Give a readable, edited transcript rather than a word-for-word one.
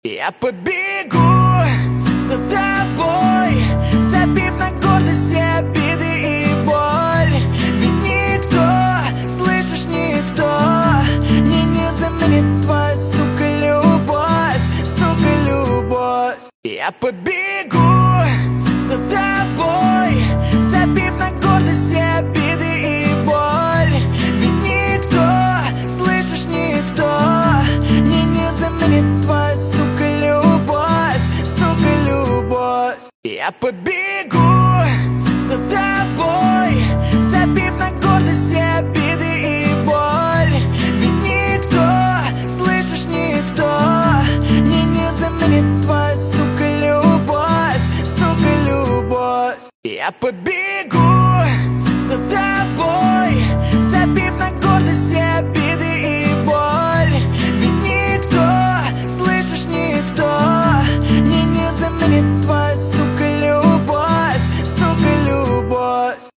Я побегу за тобой, забив на гордость все обиды и боль. Ведь никто, слышишь, никто не заменит твою, сука, любовь, сука, любовь. Я побегу за тобой, забив на гордость все обиды и боль. Ведь никто, слышишь, никто не заменит твою, сука, любовь, сука, любовь. Я побегу за тобой, забив на гордость все обиды и боль. Ведь никто, слышишь, никто не заменит твою, сука, любовь, сука, любовь. Я побегу